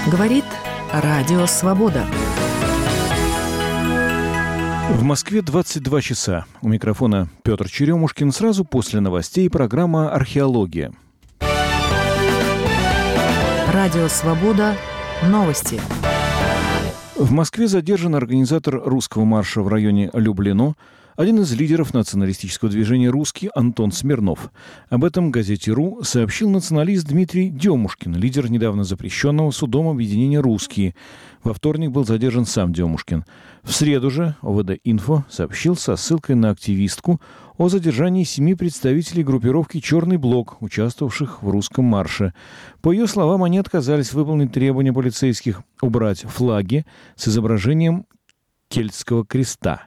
Говорит Радио Свобода. В Москве 22 часа. У микрофона Петр Черемушкин. Сразу после новостей программа «Археология». Радио Свобода. Новости. В Москве задержан организатор русского марша в районе Люблино, один из лидеров националистического движения «Русский» Антон Смирнов. Об этом газете «РУ» сообщил националист Дмитрий Демушкин, лидер недавно запрещенного судом объединения «Русские». Во вторник был задержан сам Демушкин. В среду же ОВД-Инфо сообщил со ссылкой на активистку о задержании 7 представителей группировки «Черный блок», участвовавших в русском марше. По ее словам, они отказались выполнить требования полицейских убрать флаги с изображением кельтского креста.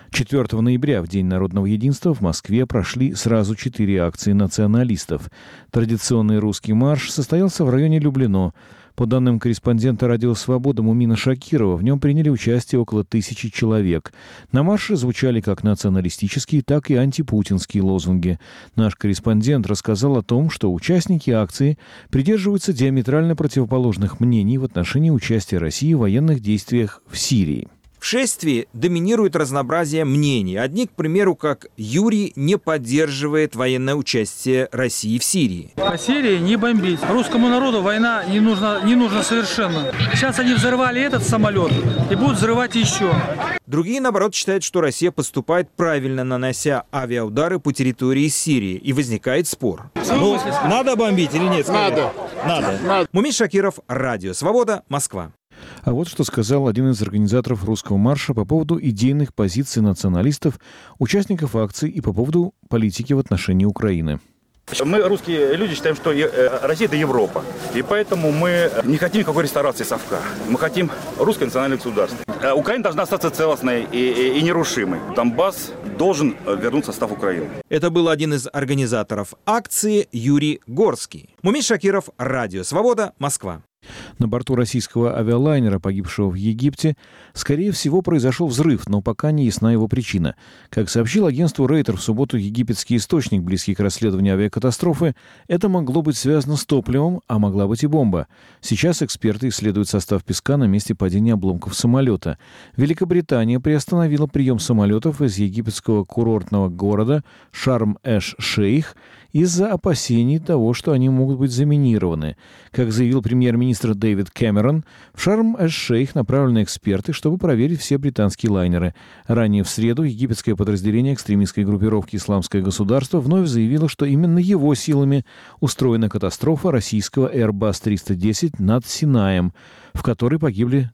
4 ноября, в День народного единства, в Москве прошли сразу 4 акции националистов. Традиционный русский марш состоялся в районе Люблино. По данным корреспондента «Радио Свобода» Мумина Шакирова, в нем приняли участие около 1000 человек. На марше звучали как националистические, так и антипутинские лозунги. Наш корреспондент рассказал о том, что участники акции придерживаются диаметрально противоположных мнений в отношении участия России в военных действиях в Сирии. В шествии доминирует разнообразие мнений. Одни, к примеру, как Юрий, не поддерживает военное участие России в Сирии. По Сирии не бомбить. Русскому народу война не нужна совершенно. Сейчас они взорвали этот самолет и будут взрывать еще. Другие, наоборот, считают, что Россия поступает правильно, нанося авиаудары по территории Сирии. И возникает спор. Надо бомбить или нет? Надо. Мумин Шакиров, Радио Свобода, Москва. А вот что сказал один из организаторов русского марша по поводу идейных позиций националистов, участников акции и по поводу политики в отношении Украины. Мы, русские люди, считаем, что Россия – это Европа. И поэтому мы не хотим никакой реставрации совка. Мы хотим русское национальное государство. Украина должна остаться целостной и нерушимой. Донбасс должен вернуться в состав Украины. Это был один из организаторов акции Юрий Горский. Мумин Шакиров, Радио Свобода, Москва. На борту российского авиалайнера, погибшего в Египте, скорее всего, произошел взрыв, но пока не ясна его причина. Как сообщил агентству Рейтер в субботу египетский источник, близкий к расследованию авиакатастрофы, это могло быть связано с топливом, а могла быть и бомба. Сейчас эксперты исследуют состав песка на месте падения обломков самолета. Великобритания приостановила прием самолетов из египетского курортного города Шарм-эш-Шейх из-за опасений того, что они могут быть заминированы. Как заявил премьер-министр Дэвид Кэмерон, в Шарм-эш-Шейх направлены эксперты, чтобы проверить все британские лайнеры. Ранее в среду египетское подразделение экстремистской группировки «Исламское государство» вновь заявило, что именно его силами устроена катастрофа российского Airbus 310 над Синаем, в которой погибли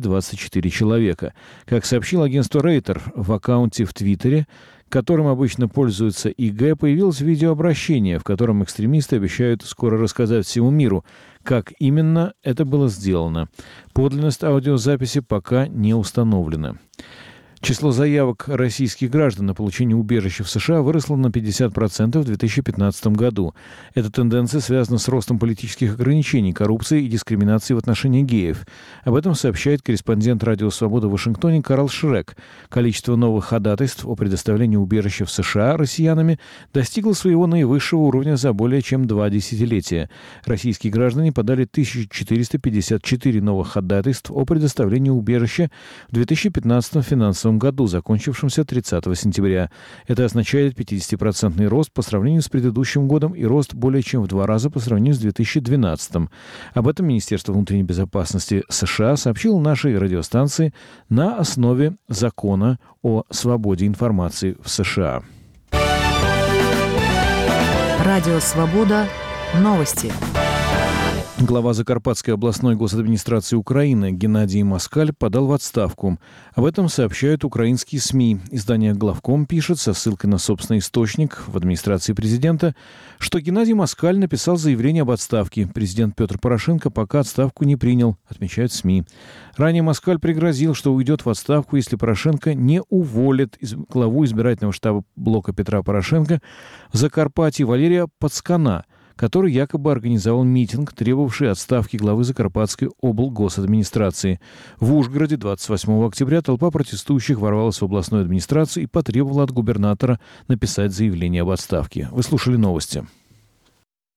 224 человека. Как сообщил агентство Рейтер в аккаунте в Твиттере, которым обычно пользуется ИГ, появилось видеообращение, в котором экстремисты обещают скоро рассказать всему миру, как именно это было сделано. Подлинность аудиозаписи пока не установлена. Число заявок российских граждан на получение убежища в США выросло на 50% в 2015 году. Эта тенденция связана с ростом политических ограничений, коррупции и дискриминации в отношении геев. Об этом сообщает корреспондент «Радио Свобода» в Вашингтоне Карл Шрек. Количество новых ходатайств о предоставлении убежища в США россиянами достигло своего наивысшего уровня за более чем 2 десятилетия. Российские граждане подали 1454 новых ходатайств о предоставлении убежища в 2015 финансовом году, закончившемся 30 сентября. Это означает 50% рост по сравнению с предыдущим годом и рост более чем в 2 раза по сравнению с 2012. Об этом Министерство внутренней безопасности США сообщило нашей радиостанции на основе закона о свободе информации в США. Радио Свобода. Новости. Глава Закарпатской областной госадминистрации Украины Геннадий Москаль подал в отставку. Об этом сообщают украинские СМИ. Издание «Главком» пишет со ссылкой на собственный источник в администрации президента, что Геннадий Москаль написал заявление об отставке. Президент Петр Порошенко пока отставку не принял, отмечают СМИ. Ранее Москаль пригрозил, что уйдет в отставку, если Порошенко не уволит главу избирательного штаба блока Петра Порошенко в Закарпатье Валерия Пацкана, который якобы организовал митинг, требовавший отставки главы Закарпатской облгосадминистрации. В Ужгороде 28 октября толпа протестующих ворвалась в областную администрацию и потребовала от губернатора написать заявление об отставке. Вы слушали новости.